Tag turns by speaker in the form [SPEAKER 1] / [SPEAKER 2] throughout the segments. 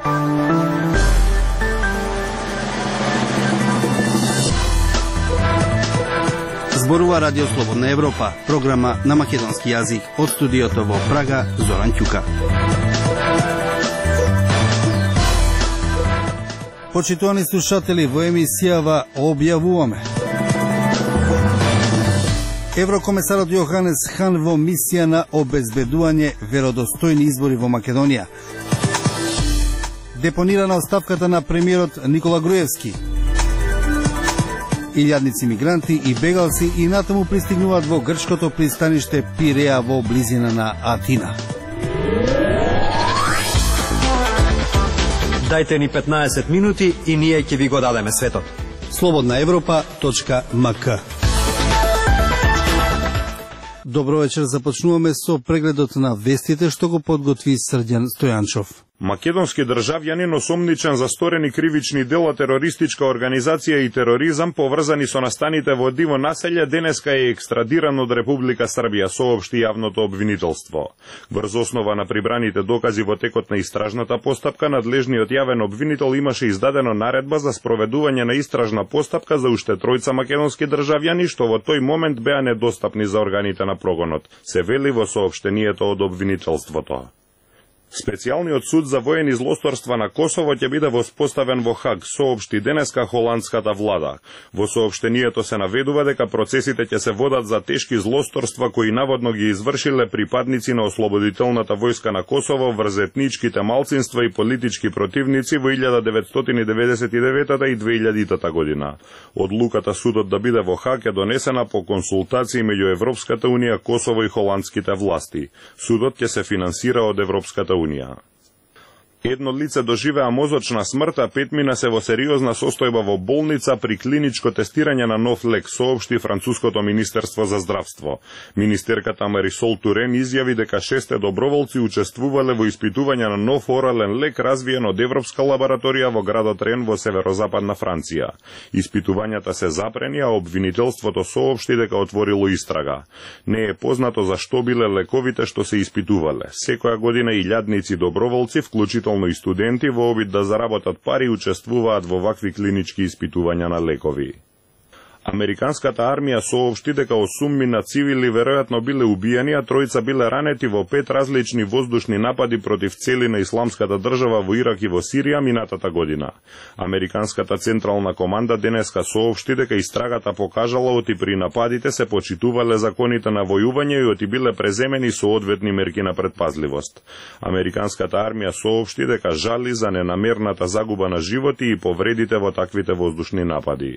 [SPEAKER 1] Зборува Радио Слободна Европа, програма на македонски јазик. Од студиото во Прага, Зоран Ќука. Почитувани слушатели, во емисијава објавуваме: Еврокомесарот Јоханес Хан во мисија на обезбедување веродостојни избори во Македонија. Депонирана оставката на премиерот Никола Груевски. Илјадници мигранти и бегалци и натаму пристигнуваат во грчкото пристаниште Пиреа во близина на Атина.
[SPEAKER 2] Дајте ни 15 минути и ние ќе ви го дадеме светот.
[SPEAKER 1] slobodnaevropa.mk. Добро вечер, започнуваме со прегледот на вестите што го подготви Срđan Стојанчов.
[SPEAKER 3] Македонски државјанин осомничен за сторени кривични дела, терористичка организација и тероризам поврзани со настаните во диво населје денеска е екстрадиран од Република Србија, соопшти јавното обвинителство. Врз основа на прибраните докази во текот на истражната постапка, надлежниот јавен обвинител имаше издадено наредба за спроведување на истражна постапка за уште тројца македонски државјани, што во тој момент беа недостапни за органите на прогонот, се вели во соопштението од обвинителството. Специјалниот суд за воени злосторства на Косово ќе биде воспоставен во Хаг, соопшти денеска холандската влада. Во соопштението се наведува дека процесите ќе се водат за тешки злосторства кои наводно ги извршиле припадници на ослободителната војска на Косово врз етничките малцинства и политички противници во 1999 и 2000 година. Одлуката судот да биде во Хаг е донесена по консултации меѓу Европската унија, Косово и холандските власти. Судот ќе се финансира од Европската унија. Едно лице доживеа мозочна смрт, а 5 мина се во сериозна состојба во болница при клиничко тестирање на нов лек, соопшти француското Министерство за здравство. Министерката Марисол Турен изјави дека 6 доброволци учествувале во испитување на нов орален лек развиен од европска лабораторија во градот Рен во северозападна Франција. Испитувањата се запрени, а обвинителството соопшти дека отворило истрага. Не е познато за што биле лековите што се испитувале. Секоја година илјадници доброволци, вклучително и студенти, во обид да заработат пари, учествуваат во вакви клинички испитувања на лекови. Американската армија соопшти дека 8 на цивили веројатно биле убиени, а тројца биле ранети во 5 различни воздушни напади против цели на исламската држава во Ирак и во Сирија минатата година. Американската централна команда денеска соопшти дека истрагата покажала оти при нападите се почитувале законите на војување и оти биле преземени соодветни мерки на предпазливост. Американската армија соопшти дека жали за ненамерната загуба на животи и повредите во таквите воздушни напади.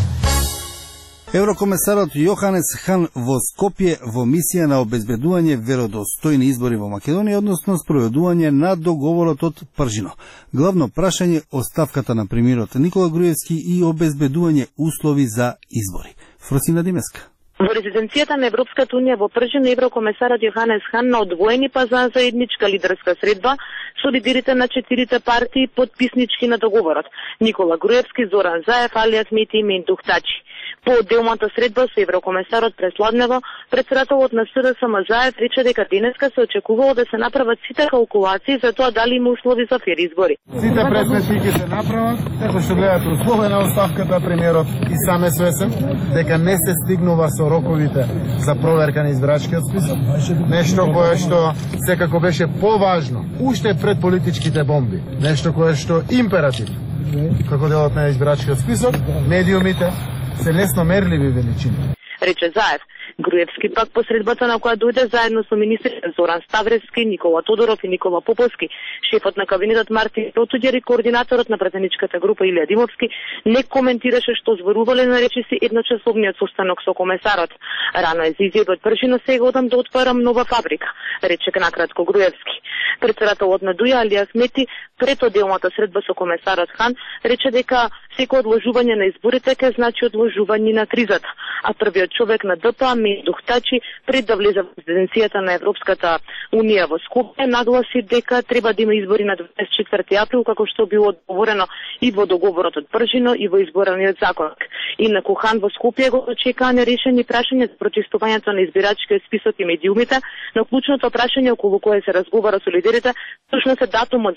[SPEAKER 1] Еврокомесарот Јоханес Хан во Скопје во мисија на обезбедување веродостојни избори во Македонија, односно спроведување на договорот од Пржино. Главно прашање оставката на премиерот Никола Груевски и обезбедување услови за избори. Фросина Димеска.
[SPEAKER 4] Во резиденцијата на Европската унија во Пржино, еврокомесарот Јоханес Хан на одвоени па за заедничка лидерска средба со лидерите на 4 партии подписнички на договорот: Никола Груевски, Зоран Заев, Али Ахмети и Мендух Тачи. По одделната средба со еврокомесарот пресладнево, председателот на СДСМ Заев рече дека денеска се очекувало да се направат сите калкулации за тоа дали има услови за фер избори.
[SPEAKER 5] Сите предмети ќе се направат, како што гледате условена оставката премиерот и сам е свесен дека не се стигнува со роковите за проверка на избирачкиот список, нешто кое што секако беше поважно, уште пред политичките бомби, нешто кое што императив како делот на избирачкиот список, медиумите се лесно мерливи величини.
[SPEAKER 4] Рече Заев. Груевски пак по средбата на која дојде заедно со министрите Зоран Ставревски, Никола Тодоров и Никола Поповски, шефот на кабинетот Мартин Протуѓер и координаторот на пратеничката група Илија Димовски не коментираше што зборувале на речиси едночасовниот состанок со комесарот. Рано е за изјавот Пржино, сега одам да отварам нова фабрика, рече накратко Груевски. Председателот на Дуја Али Ахмети пред одделната средба со комесарот Хан рече дека секој одложување на изборите ќе значи одложување на кризата, а првиот човек на ДПА Мендух Тачи пред да влезе во резиденцијата на Европската унија во Скопје нагласи дека треба да има избори на 24 април, како што било договорено и во договорот од Пржино и во изборниот законник. Инаку Хан во Скопје го очекаа нерешени прашања за прочистувањето на избирачкиот список и медиумите, но клучното прашање околу кое се разговара со лидерите, всушност е датумот за изборите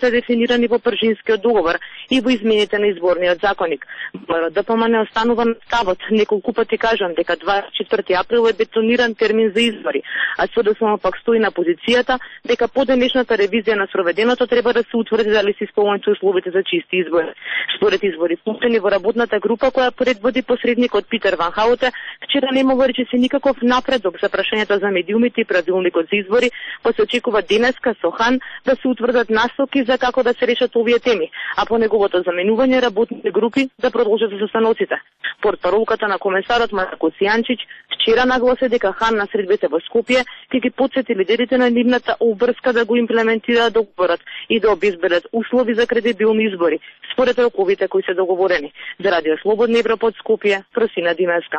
[SPEAKER 4] беа дефинирани во Пржинскиот договор и во измените на изборниот законник. ДПМН останува на ставот. Неколку пати кажам дека 24 април е бетониран термин за избори, а СДСМ пак стои на позицијата дека по денешната ревизија на спроведеното треба да се утврди дали се исполнуваат условите за чисти избори. Според извори пуштени во работната група која предводи посредникот Питер Ван Хауте, вчера нема речиси никаков напредок за прашањето за медиумите и правилникот за избори, па се очекува денеска со Хан да се утврдат насоки за како да се решат овие теми, а по неговото заменување работните групи да продолжат со состаноците. Портпаролката на комесарот Марко Сијанчич вчера нагласи дека Хан на средбите во Скопје ќе ги потсети лидерите на нивната обврска да го имплементираат договорот и да обезбедат услови за кредибилни избори според роковите кои се договорени. За Радио Слободна Европа од Скопје, Просина Димеска.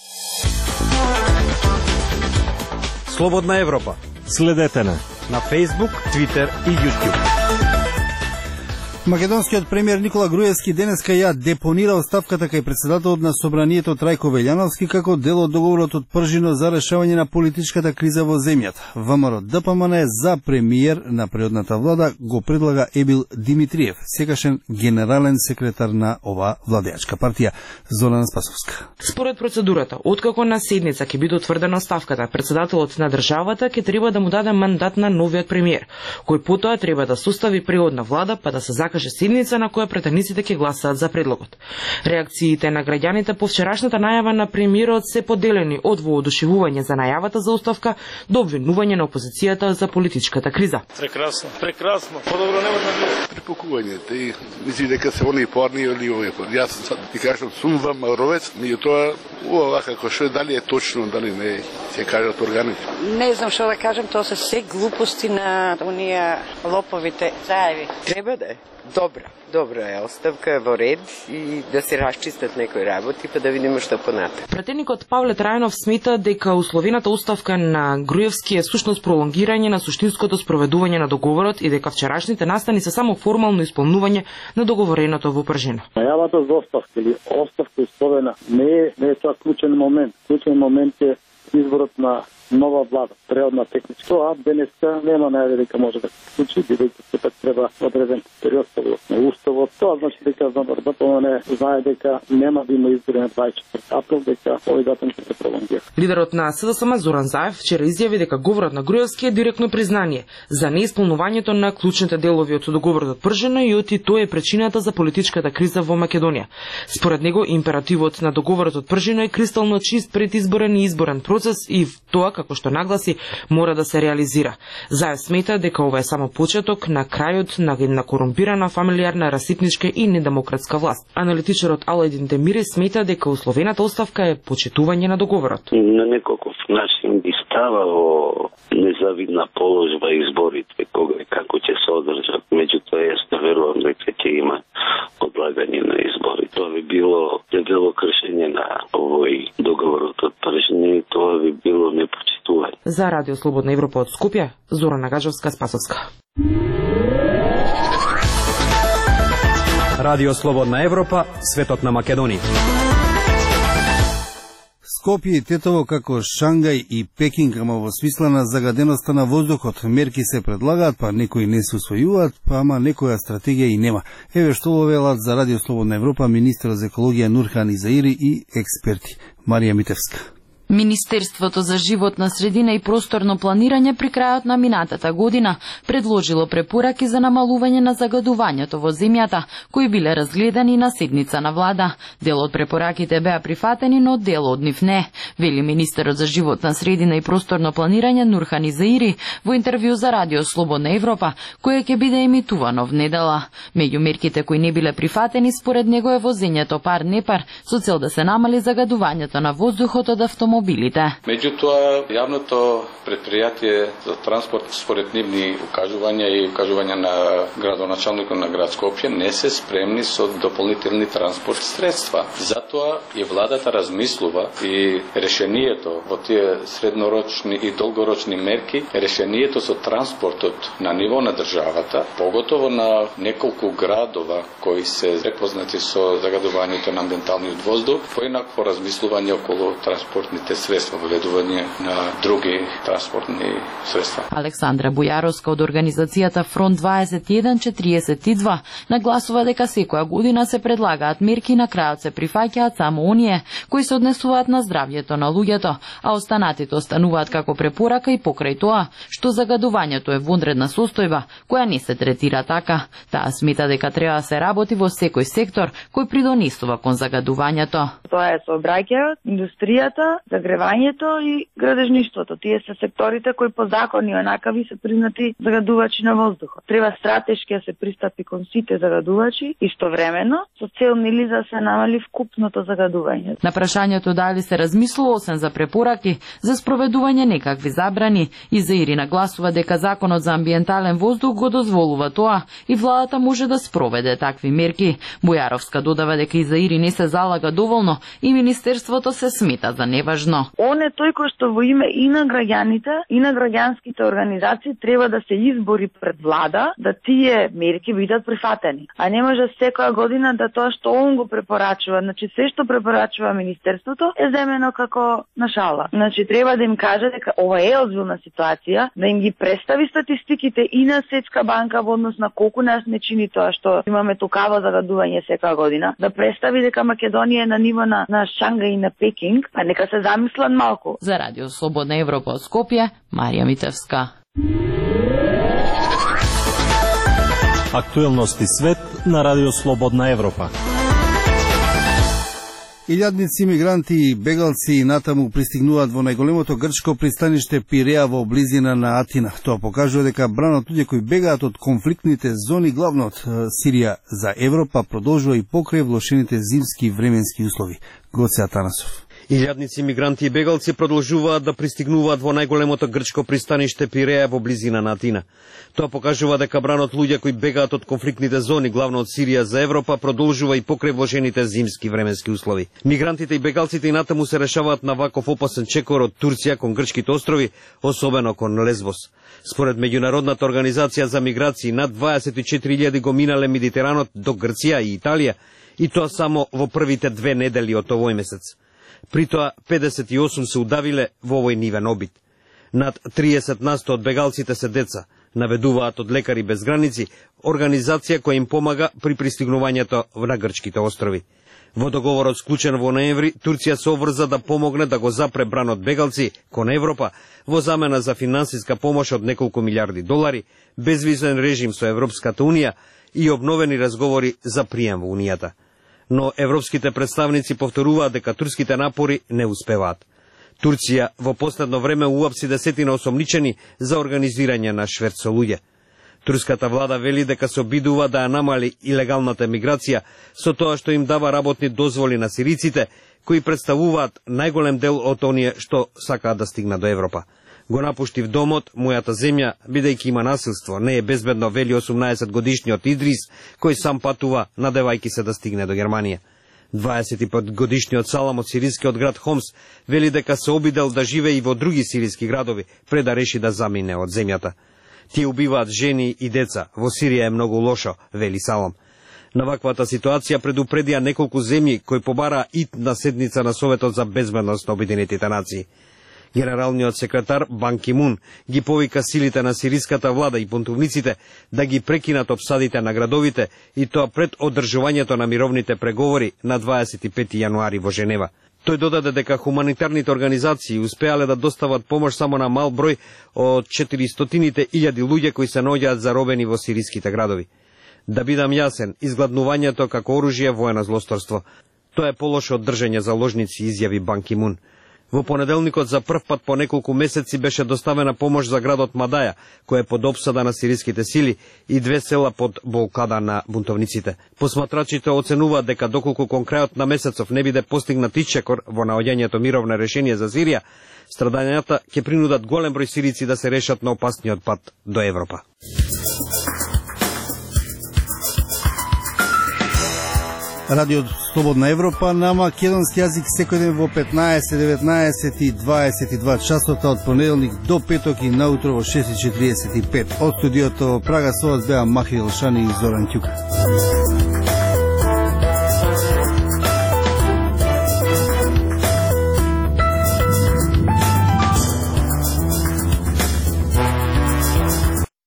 [SPEAKER 2] Слободна Европа.
[SPEAKER 6] Следете на
[SPEAKER 2] Facebook, Twitter и YouTube.
[SPEAKER 1] Македонскиот премиер Никола Груевски денеска ја депонира оставката кај председателот на Собранието Трајко Велјановски како дел од договорот од Пржино за решавање на политичката криза во земјата. ВМРО ДПМН за премиер на предходната влада го предлага Ебил Димитриев, секашен генерален секретар на оваа владеачка партија. Зорана Спасовска.
[SPEAKER 7] Според процедурата, откако на седница ќе биде утврдена оставката, председателот на државата ќе треба да му даде мандат на новиот премиер, кој потоа треба да состави преходна влада па да се закаже седница на која претениците ќе гласаат за предлогот. Реакциите на граѓаните по вчерашната најава на премиерот се поделени од воодушевување за најавата за оставка до обвинување на опозицијата за политичката криза.
[SPEAKER 8] Прекрасно, прекрасно. Подобро не може да биде.
[SPEAKER 9] Препокувањето и мисли дека се они порни или овие порни. Јас ти кажам сумвам Ровец, меѓутоа ова како што дали е точно, дали не, се кажат органите.
[SPEAKER 10] Не знам што да кажам, тоа се се глупости на оние лоповите зајави.
[SPEAKER 11] Треба да е. Добра е, оставка е во ред и да се расчистат некои работи, па да видиме што понатаму.
[SPEAKER 7] Пратеникот Павле Трајнов смета дека условената оставка на Груевски е всушност пролонгирање на суштинското спроведување на договорот и дека вчерашните настани се само формално исполнување на договореното во Пржино.
[SPEAKER 12] Најавата за оставка или оставка исполнена не е тоа клучен момент. Клучен момент е изборот на нова влада, преодна техничка. Тоа денеска нема најаве дека може да се случи, бидејќи сепак треба одреден период на уставот. Тоа значи дека ДПМН знае дека нема да има избори на 24 април, дека овој датум ќе се пролонгира.
[SPEAKER 7] Лидерот на СДСМ Зоран Заев вчера изјави дека говорот на Груевски е директно признание за неисполнувањето на клучните делови од договорот од Пржино и оти тоа е причината за политичката криза во Македонија. Според него императивот на договорот од Пржино е кристално чист предизборен и изборен процес и тоа, како што нагласи, мора да се реализира. Заев смета дека ова е само почеток на крајот на една корумпирана, фамилиарна, раситничка и недемократска власт. Аналитичарот Алајдин Демири смета дека условената оставка е почитување на договорот.
[SPEAKER 13] На неколку начин би ставало незавидна положба изборите, кога и како ќе се одржат. Меѓутоа, јас не верувам дека ќе има одлагање на избори. Тоа би било дебело кршење на овој договорот од Пржино и тоа би било непочитување.
[SPEAKER 7] За Радио Слободна Европа од Скопје, Зорана Гаджовска, Спасовска.
[SPEAKER 2] Радио Слободна Европа, светот на Македонија.
[SPEAKER 1] Скопје и Тетово како Шангај и Пекинг, ама во смисла на загаденоста на воздухот. Мерки се предлагаат, па некои не се усвојуваат, па ама некоја стратегија и нема. Еве што велат за Радио Слободна Европа министер за екологија Нурхан Изаири и експерти. Марија Митевска.
[SPEAKER 14] Министерството за животна средина и просторно планирање при крајот на минатата година предложило препораки за намалување на загадувањето во земјата, кои биле разгледани на седница на влада. Дел од препораките беа прифатени, но дел од нив не, вели министерот за животна средина и просторно планирање Нурхан Изаири во интервју за Радио Слободна Европа, кое ќе биде емитувано внедела. Меѓу мерките кои не биле прифатени, според него е возењето пар-непар, со цел да се намали загадувањето на воздухот од автомобилите.
[SPEAKER 15] Меѓутоа, јавното предпријатие за транспорт, според нивни укажувања и укажувања на градоначалникот на град Скопје, не се спремни со дополнителни транспорт средства. Затоа и владата размислува и решението во тие среднорочни и долгорочни мерки, решението со транспортот на ниво на државата, поготово на неколку градова кои се препознати со загадувањето на амбиенталниот воздух, поинакво размислување околу транспортните новите средства, воведување на други транспортни средства.
[SPEAKER 14] Александра Бујаровска од организацијата Фронт 2142 нагласува дека секоја година се предлагаат мерки, на крајот се прифаќаат само оние кои се однесуваат на здравјето на луѓето, а останатите остануваат како препорака и покрај тоа што загадувањето е вонредна состојба која не се третира така. Таа смета дека треба да се работи во секој сектор кој придонесува кон загадувањето.
[SPEAKER 6] Тоа е сообраќајот, индустријата, загревањето и градежништвото. Тие се секторите кои по закони онакави се признати загадувачи на воздухот. Треба стратешки да се пристапи кон сите загадувачи истовремено со цел нели да се намали вкупното загадување.
[SPEAKER 14] На прашањето дали се размислува освен за препораки за спроведување некакви забрани, Изаири нагласува дека законот за амбиентален воздух го дозволува тоа и владата може да спроведе такви мерки. Бујаровска додава дека Изаири не се залага доволно и министерството се смета за неважно.
[SPEAKER 6] Он е тој кој што во име и на граѓаните и на граѓанските организации треба да се избори пред влада да тие мерки бидат прифатени. А не може секоја година да тоа што он го препорачува, значи се што препорачува министерството е земено како на шала. Значи треба да им каже дека ова е озбилна ситуација, да им ги представи статистиките и на Светска банка во однос на колку нас не чини тоа што имаме токава загадување секоја година, да представи дека Македонија е на ниво на Шангај и на Пекинг, па нека се замислат малку.
[SPEAKER 14] За Радио Слободна Европа од Скопје, Марија Митевска.
[SPEAKER 16] Актуелности свет на Радио Слободна Европа.
[SPEAKER 1] Илјадници мигранти и бегалци натаму пристигнуваат во најголемото грчко пристаниште Пиреа во близина на Атина. Тоа покажува дека бранот луѓе кои бегаат од конфликтните зони, главно од Сирија за Европа, продолжува и покрај влошените зимски временски услови. Гоце Атанасов.
[SPEAKER 17] Илјадници мигранти и бегалци продолжуваат да пристигнуваат во најголемото грчко пристаниште Пиреа во близина на Атина. Тоа покажува дека бранот луѓе кои бегаат од конфликтните зони, главно од Сирија за Европа, продолжува и покрај вложените зимски временски услови. Мигрантите и бегалците и натаму се решаваат на ваков опасен чекор од Турција кон грчките острови, особено кон Лесбос. Според меѓународната организација за миграции, над 24.000 го минале Медитеранот до Грција и Италија, и тоа само во првите 2 недели од овој месец. При тоа 58 се удавиле во овој нивен обид. Над 30% од бегалците се деца, наведуваат од Лекари без граници, организација која им помага при пристигнувањето на грчките острови. Во договорот склучен во ноември, Турција се обврза да помогне да го запре бранот бегалци кон Европа во замена за финансиска помош од неколку милиарди долари, безвизен режим со Европската унија и обновени разговори за прием во унијата. Но европските представници повторуваат дека турските напори не успеваат. Турција во последно време уапси десетина осомничени за организирање на шверт со луѓе. Турската влада вели дека се обидува да ја намали илегалната миграција со тоа што им дава работни дозволи на сириците, кои представуваат најголем дел од оние што сакаат да стигнат до Европа. Го напуштив домот, мојата земја, бидејќи има насилство, не е безбедно, вели 18-годишниот Идрис, кој сам патува, надевајќи се да стигне до Германија. 25-годишниот Салам од сирискиот град Хомс вели дека се обидел да живее и во други сириски градови, пред да реши да замине од земјата. Тие убиваат жени и деца, во Сирија е многу лошо, вели Салам. На ваквата ситуација предупредија неколку земји кои побараа итна седница на Советот за безбедност на Обединетите нации. Генералниот секретар Бан Ки Мун ги повика силите на сириската влада и бунтовниците да ги прекинат опсадите на градовите, и тоа пред одржувањето на мировните преговори на 25 јануари во Женева. Тој додаде дека хуманитарните организации успеале да достават помош само на мал број од 400.000 луѓе кои се наоѓаат заробени во сириските градови. Да бидам јасен, изгладнувањето како оружје воено злосторство. Тоа е полошо од држење заложници, изјави Бан Ки Мун. Во понеделникот за прв пат по неколку месеци беше доставена помош за градот Мадаја, кој е под опсада на сириските сили, и 2 села под блокада на бунтовниците. Посматрачите оценуваат дека доколку кон крајот на месецов не биде постигнат ичекор во наоѓањето мировно решение за Сирија, страдањата ќе принудат голем број сирици да се решат на опасниот пат до Европа.
[SPEAKER 1] Радио Слободна Европа на македонски јазик секој ден во 15, 19 и 22 часота од понеделник до петок и наутро во 6:45. Од студиото Прага со вас беа Махрил Шани и Зоран Ќука.